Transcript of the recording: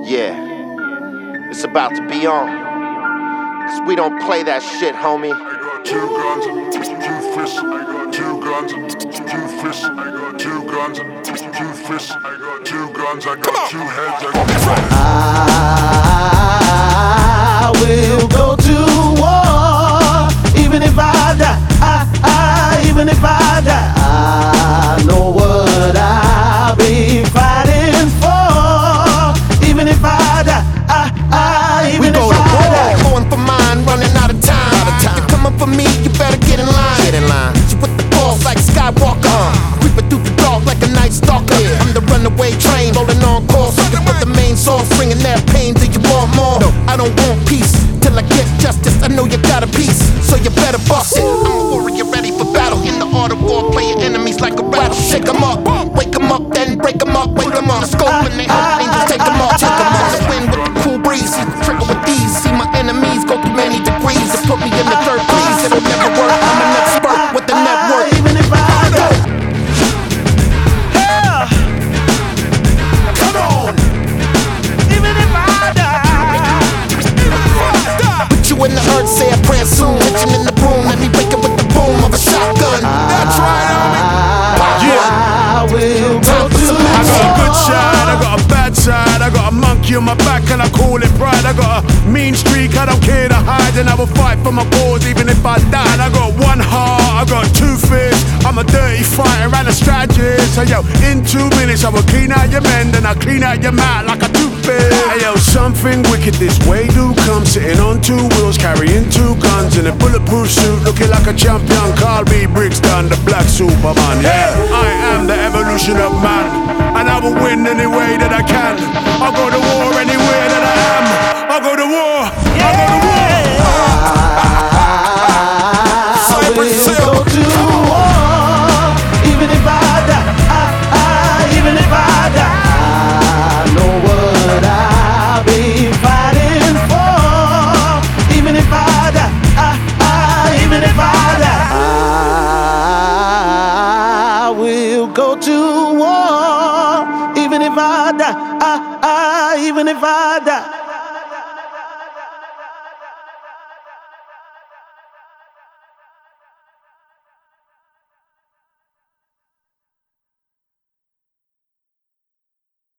Yeah, it's about to be on. Cause we don't play that shit, homie. I got 2 guns and 2 fists. I got 2 guns and 2 fists. I got 2 guns and 2 fists. I got 2 guns. I got 2 heads. I got I will go to war, even if I die. Even if I die, I know what I'll be fighting for. Even if I die, even if I die. Going for mine, running out of time. You come up for me, you better get in line. You with the balls like Skywalker, creeping through the dark like a night stalker. I'm the runaway train, rolling on course, looking for the main source, bringing that pain. Do you want more? No, I don't want peace till I get justice. I know you got a piece, so you better bust it. I'm a warrior ready for battle. In the art of war, play your enemies like a rattle. Shake 'em up, wake 'em up, then break 'em up, wake 'em up. The scope and they hope angels take 'em up, take 'em up. The wind with the cool breeze, see the trigger with these. See my enemies go through many degrees to put me in the third place. It'll never work. I'm an expert with the network. Even if I die. Come on, Even if I die. put you in the earth, say a prayer soon. Hit you in the room, let me break it with the boom of a shotgun. That's right, homie. I will go to I got a good side, I got a bad side, I got a monkey on my back and I call it pride. I got a mean streak, I don't care to hide, and I will fight for my cause even if I die. And I got 1 heart, I got 2 fists, I'm a dirty fighter and a strategist. So yo, in 2 minutes I will clean out your men, then I clean out your mouth like a toothpick. Hey yo, something wicked this way do come, sitting on 2 wheels, carrying 2 guns in a bulletproof suit, looking like a champion. Carl B. Brixton, the black Superman. Yeah, I am the evolution of man, and I will win any way that I can. I'll go to war anywhere that I am. I'll go to war. I'll go to war. I will go to war, even if I die. Even if I die, I know what I'll be fighting for. Even if I die, even if I die, I will go to war. Even if I die, even if I die.